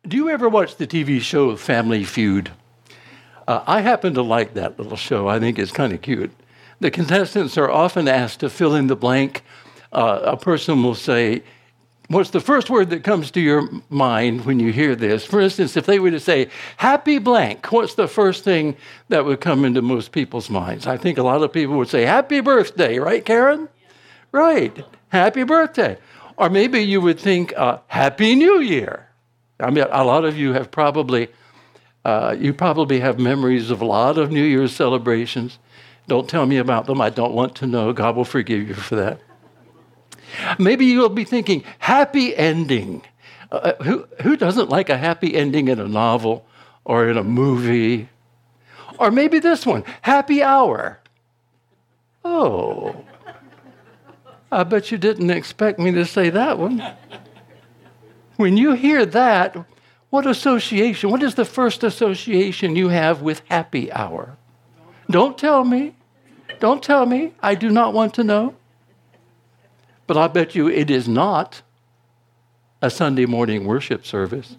Do you ever watch the TV show Family Feud? I happen to like that little show. I think it's kind of cute. The contestants are often asked to fill in the blank. A person will say, what's the first word that comes to your mind when you hear this? For instance, if they were to say, happy blank, what's the first thing that would come into most people's minds? I think a lot of people would say, happy birthday, right, Karen? Yeah. Right, happy birthday. Or maybe you would think, happy New Year. I mean, a lot of you have probably have memories of a lot of New Year's celebrations. Don't tell me about them. I don't want to know. God will forgive you for that. Maybe you'll be thinking, happy ending. Who doesn't like a happy ending in a novel or in a movie? Or maybe this one, happy hour. Oh, I bet you didn't expect me to say that one. When you hear that, what association? What is the first association you have with happy hour? Don't tell me. Don't tell me. I do not want to know. But I bet you it is not a Sunday morning worship service.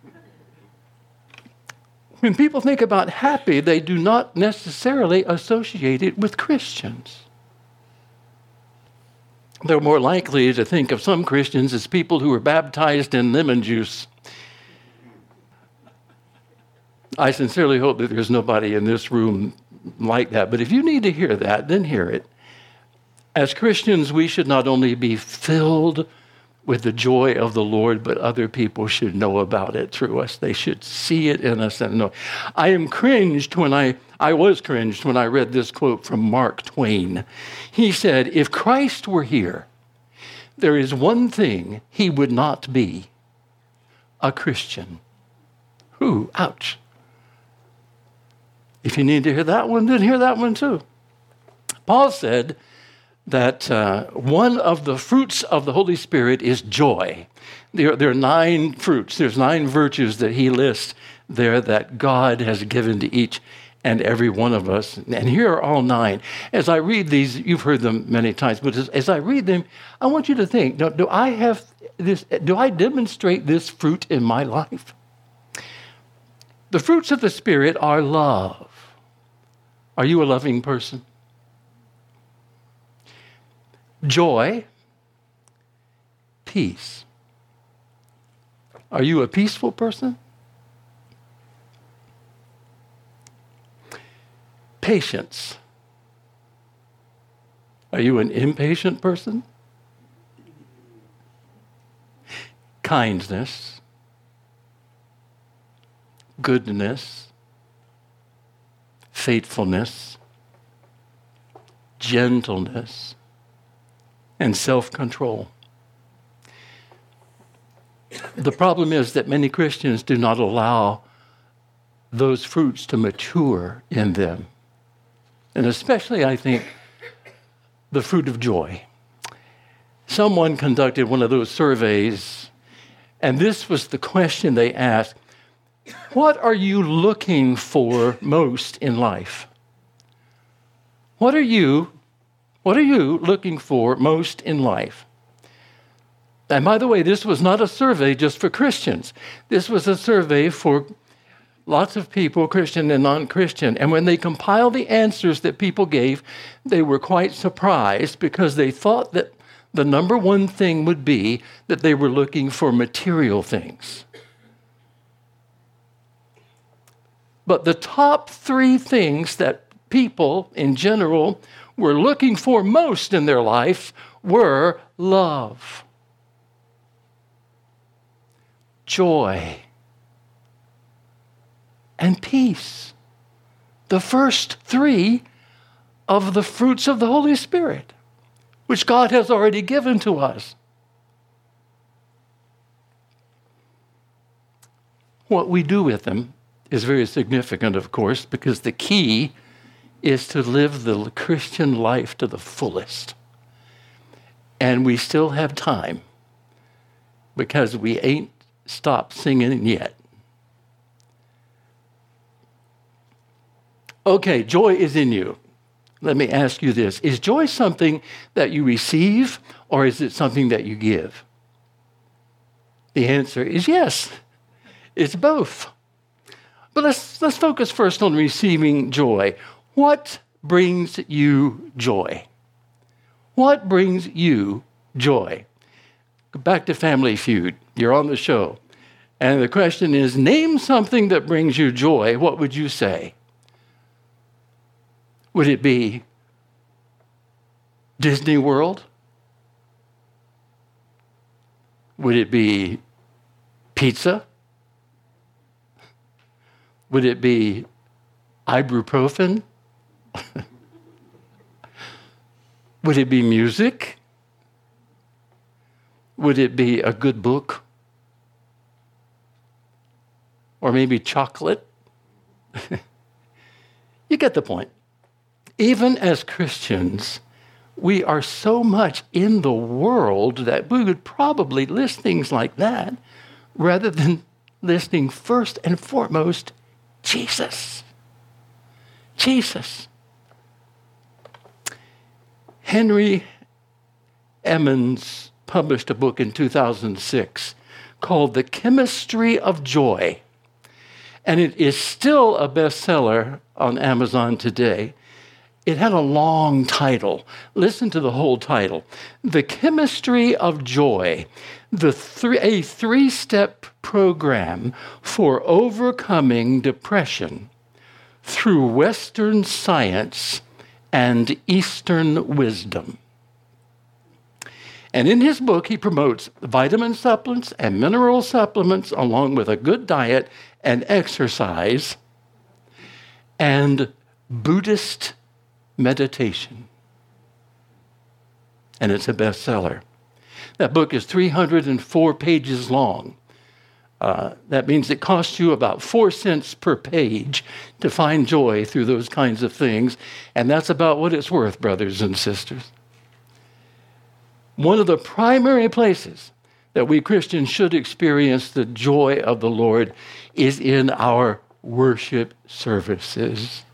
When people think about happy, they do not necessarily associate it with Christians. They're more likely to think of some Christians as people who were baptized in lemon juice. I sincerely hope that there's nobody in this room like that. But if you need to hear that, then hear it. As Christians, we should not only be filled with the joy of the Lord, but other people should know about it through us. They should see it in us and know. I was cringed when I read this quote from Mark Twain. He said, if Christ were here, there is one thing he would not be: a Christian. Ooh, ouch. If you need to hear that one, then hear that one too. Paul said that one of the fruits of the Holy Spirit is joy. There are 9 fruits. There's 9 virtues that he lists there that God has given to each and every one of us. And here are all 9. As I read these, you've heard them many times, but as I read them, I want you to think, do I demonstrate this fruit in my life? The fruits of the Spirit are love. Are you a loving person? Joy, peace. Are you a peaceful person? Patience. Are you an impatient person? Kindness, goodness, faithfulness, gentleness, and self-control. The problem is that many Christians do not allow those fruits to mature in them. And especially, I think, the fruit of joy. Someone conducted one of those surveys, and this was the question they asked: what are you looking for most in life? What are you looking for most in life? And by the way, this was not a survey just for Christians. This was a survey for lots of people, Christian and non-Christian. And when they compiled the answers that people gave, they were quite surprised because they thought that the number one thing would be that they were looking for material things. But the top 3 things that people in general were looking for most in their life were love, joy, and peace. The first 3 of the fruits of the Holy Spirit, which God has already given to us. What we do with them is very significant, of course, because the key is to live the Christian life to the fullest. And we still have time because we ain't stopped singing yet. Okay, joy is in you. Let me ask you this. Is joy something that you receive, or is it something that you give? The answer is yes. It's both. But let's focus first on receiving joy. What brings you joy? What brings you joy? Back to Family Feud. You're on the show. And the question is, name something that brings you joy. What would you say? Would it be Disney World? Would it be pizza? Would it be ibuprofen? Would it be music? Would it be a good book? Or maybe chocolate? You get the point. Even as Christians, we are so much in the world that we would probably list things like that rather than listing first and foremost Jesus. Jesus. Henry Emmons published a book in 2006 called The Chemistry of Joy. And it is still a bestseller on Amazon today. It had a long title. Listen to the whole title. The Chemistry of Joy, a three-step program for overcoming depression through Western science and Eastern wisdom. And in his book, he promotes vitamin supplements and mineral supplements along with a good diet and exercise and Buddhist meditation. And it's a bestseller. That book is 304 pages long. That means it costs you about 4 cents per page to find joy through those kinds of things. And that's about what it's worth, brothers and sisters. One of the primary places that we Christians should experience the joy of the Lord is in our worship services.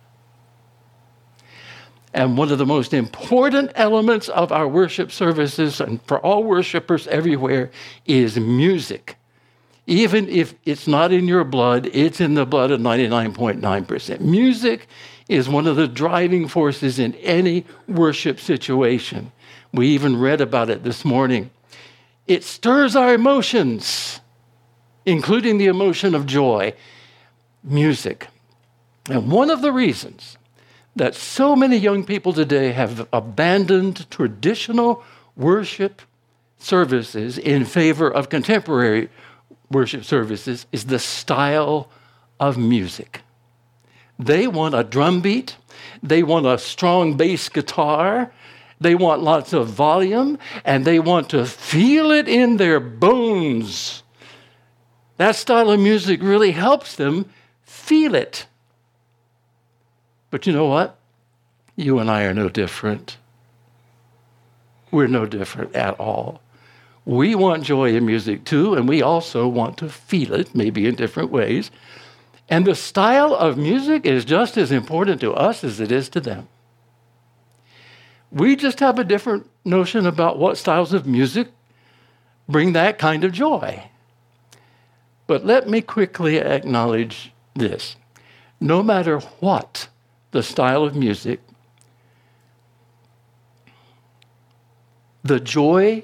And one of the most important elements of our worship services, and for all worshipers everywhere, is music. Even if it's not in your blood, it's in the blood of 99.9%. Music is one of the driving forces in any worship situation. We even read about it this morning. It stirs our emotions, including the emotion of joy, music. And one of the reasons that so many young people today have abandoned traditional worship services in favor of contemporary worship services is the style of music. They want a drum beat. They want a strong bass guitar. They want lots of volume, and they want to feel it in their bones. That style of music really helps them feel it. But you know what? You and I are no different. We're no different at all. We want joy in music too, and we also want to feel it, maybe in different ways. And the style of music is just as important to us as it is to them. We just have a different notion about what styles of music bring that kind of joy. But let me quickly acknowledge this. No matter what the style of music, the joy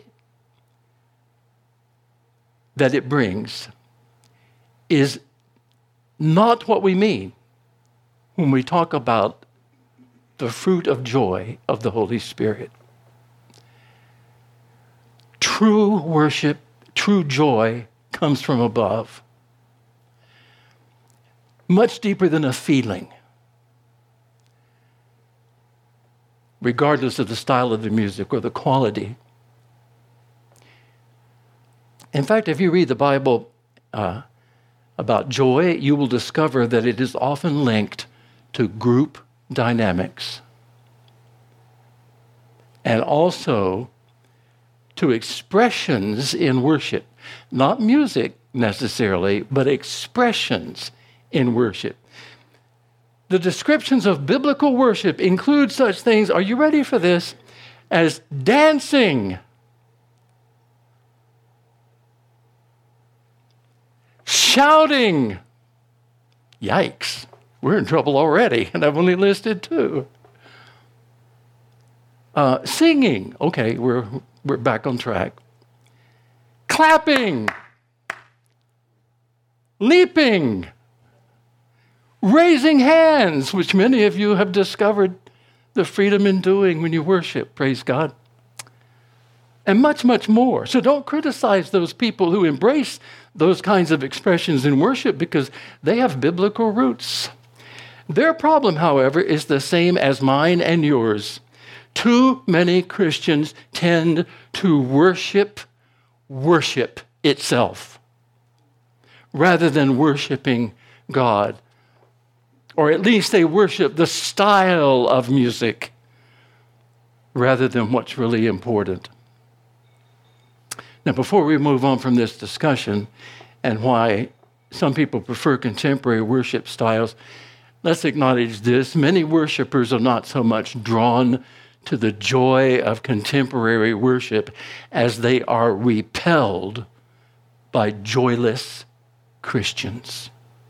that it brings is not what we mean when we talk about the fruit of joy of the Holy Spirit. True worship, true joy comes from above, much deeper than a feeling, regardless of the style of the music or the quality. In fact, if you read the Bible about joy, you will discover that it is often linked to group dynamics and also to expressions in worship. Not music necessarily, but expressions in worship. The descriptions of biblical worship include such things, are you ready for this, as dancing, Shouting. Yikes. We're in trouble already, and I've only listed 2. Singing. Okay, we're back on track. Clapping. Leaping. Raising hands, which many of you have discovered the freedom in doing when you worship, praise God. And much, much more. So don't criticize those people who embrace those kinds of expressions in worship because they have biblical roots. Their problem, however, is the same as mine and yours. Too many Christians tend to worship itself rather than worshiping God. Or at least they worship the style of music rather than what's really important. Now, before we move on from this discussion and why some people prefer contemporary worship styles, let's acknowledge this. Many worshipers are not so much drawn to the joy of contemporary worship as they are repelled by joyless Christians.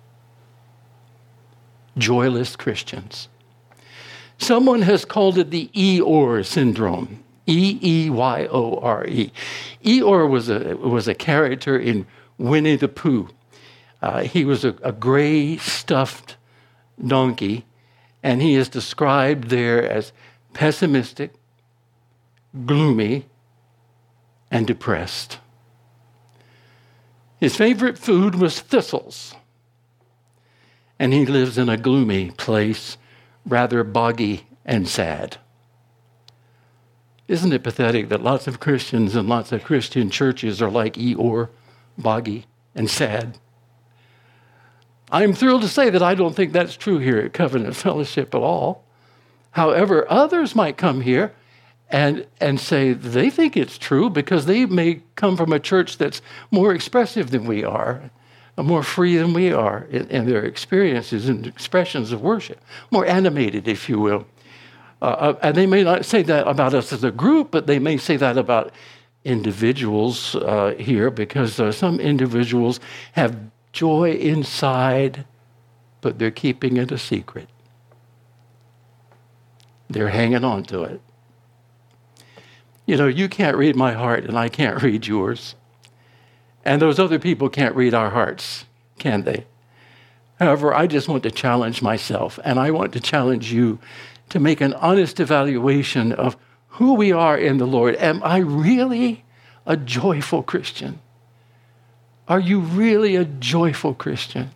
Joyless Christians. Someone has called it the Eeyore syndrome. Eeyore. Eeyore was a character in Winnie the Pooh. He was a gray stuffed donkey, and he is described there as pessimistic, gloomy, and depressed. His favorite food was thistles, and he lives in a gloomy place, rather boggy and sad. Isn't it pathetic that lots of Christians and lots of Christian churches are like Eeyore, boggy and sad? I'm thrilled to say that I don't think that's true here at Covenant Fellowship at all. However, others might come here and say they think it's true because they may come from a church that's more expressive than we are, more free than we are in their experiences and expressions of worship, more animated, if you will. And they may not say that about us as a group, but they may say that about individuals here, because some individuals have joy inside, but they're keeping it a secret. They're hanging on to it. You know, you can't read my heart, and I can't read yours. And those other people can't read our hearts, can they? However, I just want to challenge myself, and I want to challenge you to make an honest evaluation of who we are in the Lord. Am I really a joyful Christian? Are you really a joyful Christian?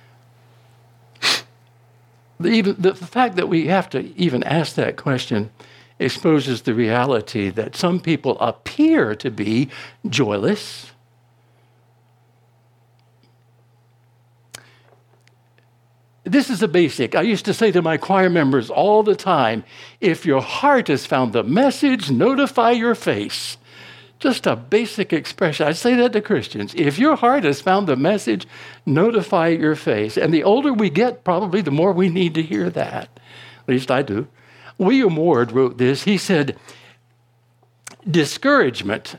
The fact that we have to even ask that question exposes the reality that some people appear to be joyless. This is a basic. I used to say to my choir members all the time, if your heart has found the message, notify your face. Just a basic expression. I say that to Christians. If your heart has found the message, notify your face. And the older we get, probably the more we need to hear that. At least I do. William Ward wrote this. He said, discouragement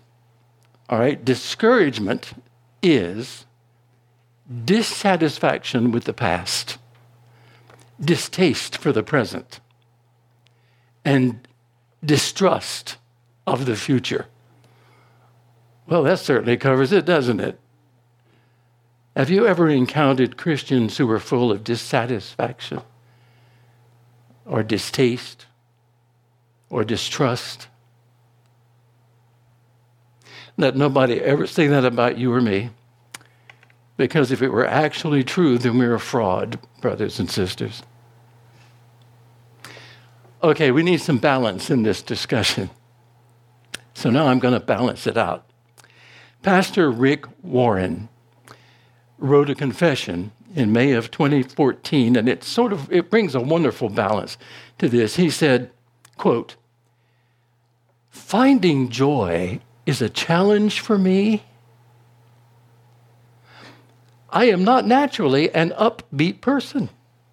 is dissatisfaction with the past, distaste for the present, and distrust of the future. Well, that certainly covers it, doesn't it? Have you ever encountered Christians who are full of dissatisfaction or distaste or distrust? Let nobody ever say that about you or me, because if it were actually true, then we're a fraud, brothers and sisters. Okay, we need some balance in this discussion. So now I'm going to balance it out. Pastor Rick Warren wrote a confession in May of 2014, and it brings a wonderful balance to this. He said, quote, "Finding joy is a challenge for me. I am not naturally an upbeat person.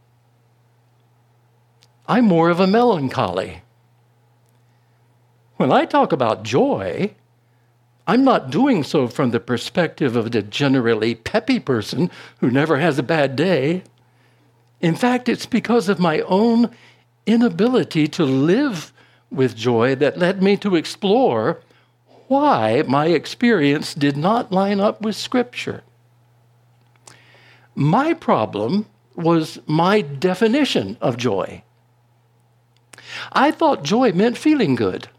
I'm more of a melancholy. When I talk about joy, I'm not doing so from the perspective of the generally peppy person who never has a bad day. In fact, it's because of my own inability to live with joy that led me to explore why my experience did not line up with Scripture. My problem was my definition of joy. I thought joy meant feeling good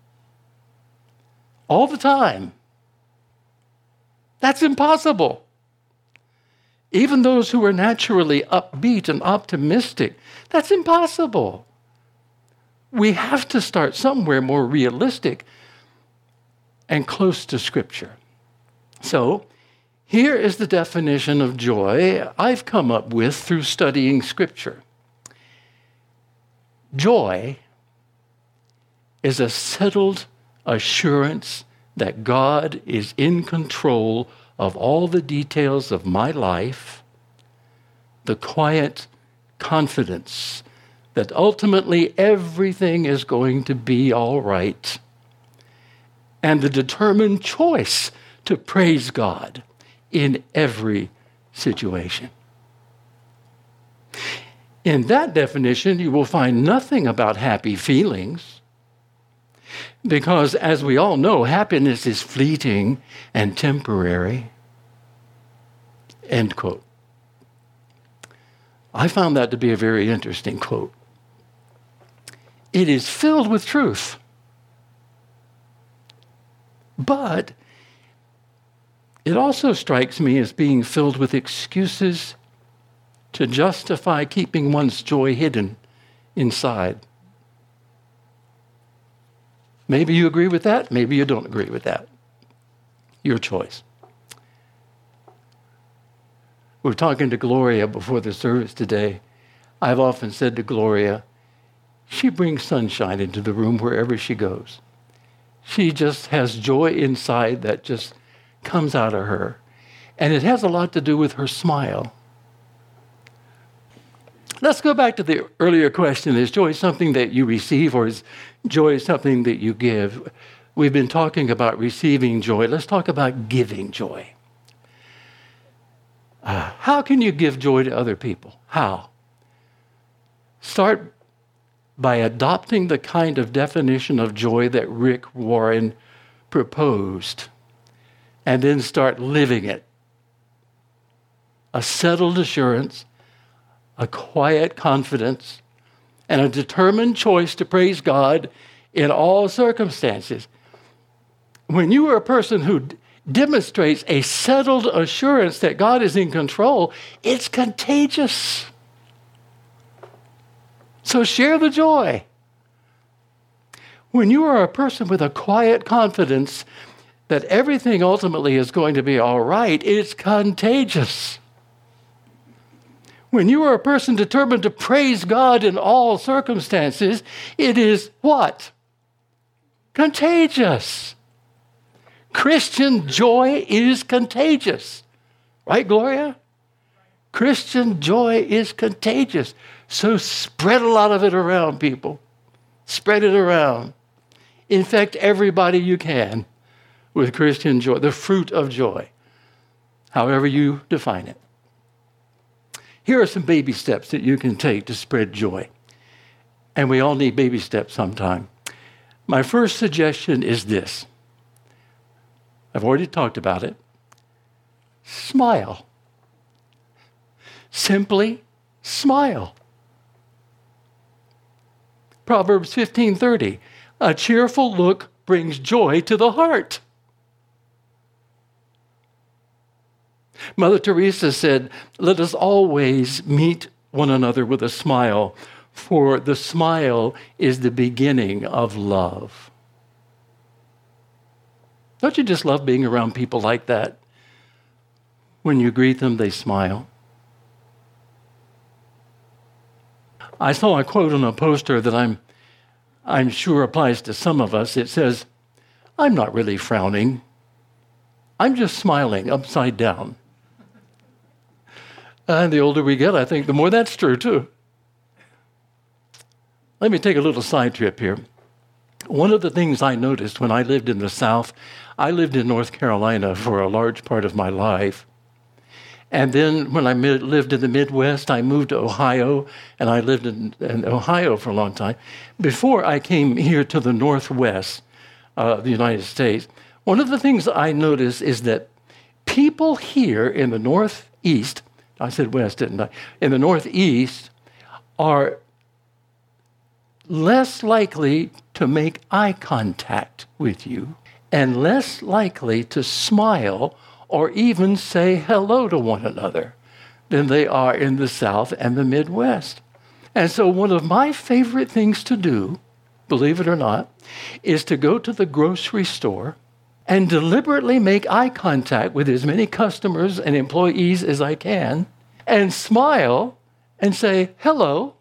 all the time. That's impossible. Even those who are naturally upbeat and optimistic, that's impossible. We have to start somewhere more realistic and close to Scripture. So, here is the definition of joy I've come up with through studying Scripture. Joy is a settled assurance that God is in control of all the details of my life, the quiet confidence that ultimately everything is going to be all right, and the determined choice to praise God in every situation. In that definition, you will find nothing about happy feelings, because as we all know, happiness is fleeting and temporary. End quote. I found that to be a very interesting quote. It is filled with truth, but it also strikes me as being filled with excuses to justify keeping one's joy hidden inside. Maybe you agree with that, maybe you don't agree with that. Your choice. We were talking to Gloria before the service today. I've often said to Gloria, she brings sunshine into the room wherever she goes. She just has joy inside that just comes out of her. And it has a lot to do with her smile. Let's go back to the earlier question. Is joy something that you receive, or is joy something that you give? We've been talking about receiving joy. Let's talk about giving joy. How can you give joy to other people? How? Start by adopting the kind of definition of joy that Rick Warren proposed, and then start living it. A settled assurance, a quiet confidence, and a determined choice to praise God in all circumstances. When you are a person who demonstrates a settled assurance that God is in control, it's contagious. So share the joy. When you are a person with a quiet confidence that everything ultimately is going to be all right, it's contagious. When you are a person determined to praise God in all circumstances, it is what? Contagious. Christian joy is contagious. Right, Gloria? Christian joy is contagious. So spread a lot of it around, people. Spread it around. Infect everybody you can with Christian joy, the fruit of joy, however you define it. Here are some baby steps that you can take to spread joy. And we all need baby steps sometime. My first suggestion is this. I've already talked about it. Smile. Simply smile. Proverbs 15:30. A cheerful look brings joy to the heart. Mother Teresa said, let us always meet one another with a smile, for the smile is the beginning of love. Don't you just love being around people like that? When you greet them, they smile. I saw a quote on a poster that I'm sure applies to some of us. It says, I'm not really frowning. I'm just smiling upside down. And the older we get, I think the more that's true too. Let me take a little side trip here. One of the things I noticed when I lived in the South, I lived in North Carolina for a large part of my life. And then when I lived in the Midwest, I moved to Ohio, and I lived in Ohio for a long time. Before I came here to the Northwest of the United States, one of the things I noticed is that people here in the Northeast, I said West, didn't I? In the Northeast are less likely to make eye contact with you and less likely to smile or even say hello to one another than they are in the South and the Midwest. And so one of my favorite things to do, believe it or not, is to go to the grocery store and deliberately make eye contact with as many customers and employees as I can and smile and say, hello.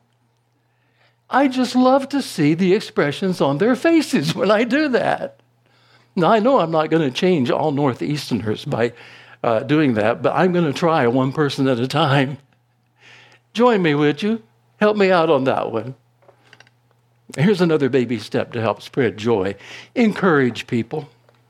I just love to see the expressions on their faces when I do that. Now, I know I'm not going to change all Northeasterners by doing that, but I'm going to try one person at a time. Join me, would you? Help me out on that one. Here's another baby step to help spread joy. Encourage people.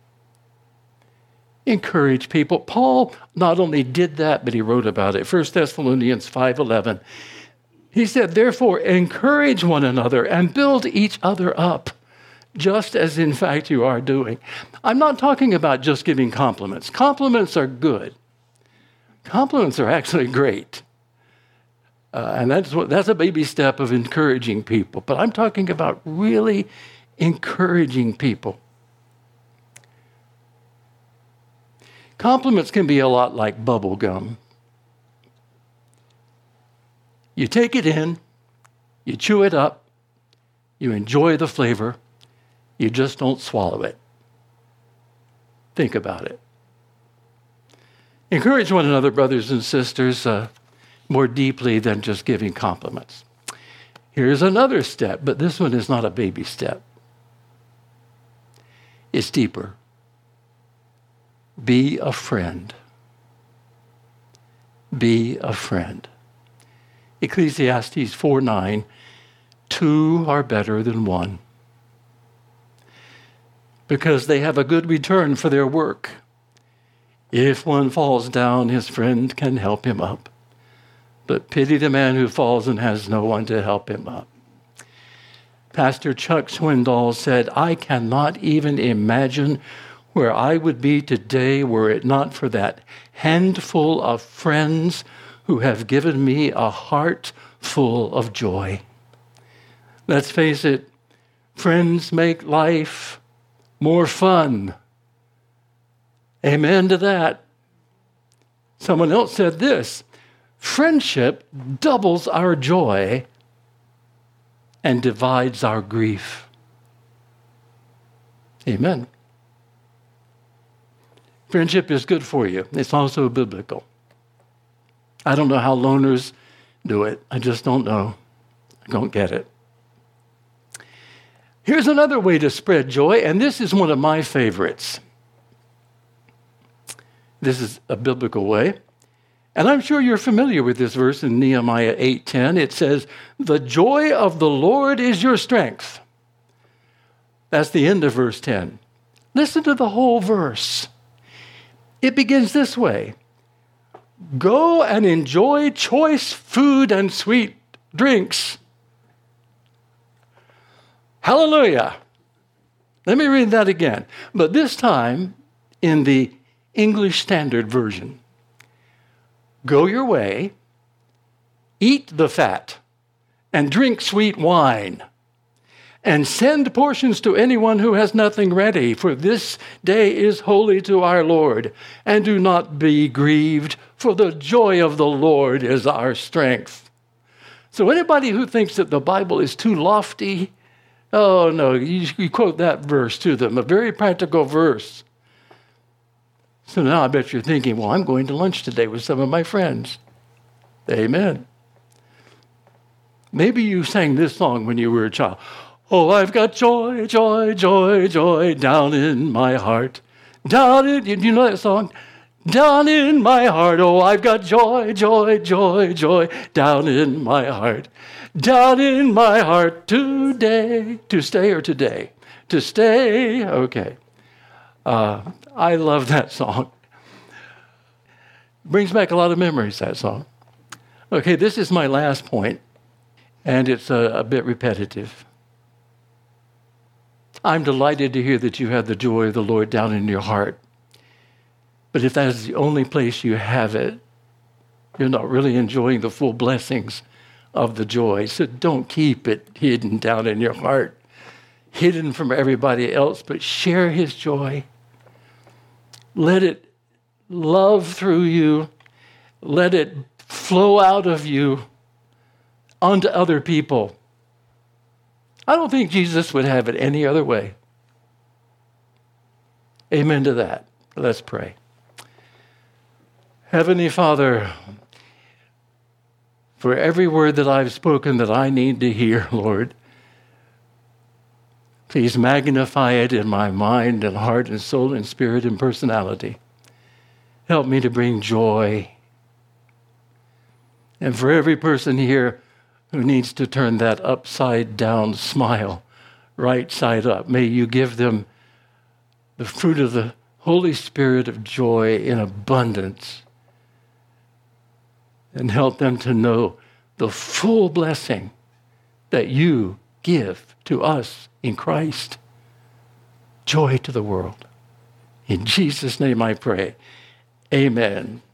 Encourage people. Paul not only did that, but he wrote about it. 1 Thessalonians 5:11. He said, therefore, encourage one another and build each other up, just as in fact you are doing. I'm not talking about just giving compliments. Compliments are good. Compliments are actually great. And that's a baby step of encouraging people. But I'm talking about really encouraging people. Compliments can be a lot like bubble gum. You take it in, you chew it up, you enjoy the flavor, you just don't swallow it. Think about it. Encourage one another, brothers and sisters, more deeply than just giving compliments. Here's another step, but this one is not a baby step. It's deeper. Be a friend. Be a friend. Ecclesiastes 4:9, 2 are better than one, because they have a good return for their work. If one falls down, his friend can help him up. But pity the man who falls and has no one to help him up. Pastor Chuck Swindoll said, I cannot even imagine where I would be today were it not for that handful of friends who have given me a heart full of joy. Let's face it, friends make life more fun. Amen to that. Someone else said this, friendship doubles our joy and divides our grief. Amen. Friendship is good for you. It's also biblical. I don't know how loners do it. I just don't know. I don't get it. Here's another way to spread joy, and this is one of my favorites. This is a biblical way. And I'm sure you're familiar with this verse in Nehemiah 8:10. It says, the joy of the Lord is your strength. That's the end of verse 10. Listen to the whole verse. It begins this way. Go and enjoy choice food and sweet drinks. Hallelujah. Let me read that again. But this time in the English Standard Version. Go your way, eat the fat, and drink sweet wine, and send portions to anyone who has nothing ready, for this day is holy to our Lord. And do not be grieved, for the joy of the Lord is our strength. So anybody who thinks that the Bible is too lofty, oh no, you quote that verse to them, a very practical verse. So now I bet you're thinking, well, I'm going to lunch today with some of my friends. Amen. Maybe you sang this song when you were a child. Oh, I've got joy, joy, joy, joy down in my heart. Down in, you know that song? Down in my heart, oh, I've got joy, joy, joy, joy, down in my heart. Down in my heart today. To stay or today? To stay, okay. I love that song. Brings back a lot of memories, that song. Okay, this is my last point, and it's a bit repetitive. I'm delighted to hear that you have the joy of the Lord down in your heart. But if that is the only place you have it, you're not really enjoying the full blessings of the joy. So don't keep it hidden down in your heart, hidden from everybody else, but share his joy. Let it love through you. Let it flow out of you onto other people. I don't think Jesus would have it any other way. Amen to that. Let's pray. Heavenly Father, for every word that I've spoken that I need to hear, Lord, please magnify it in my mind and heart and soul and spirit and personality. Help me to bring joy. And for every person here who needs to turn that upside down smile right side up, may you give them the fruit of the Holy Spirit of joy in abundance, and help them to know the full blessing that you give to us in Christ. Joy to the world. In Jesus' name I pray. Amen.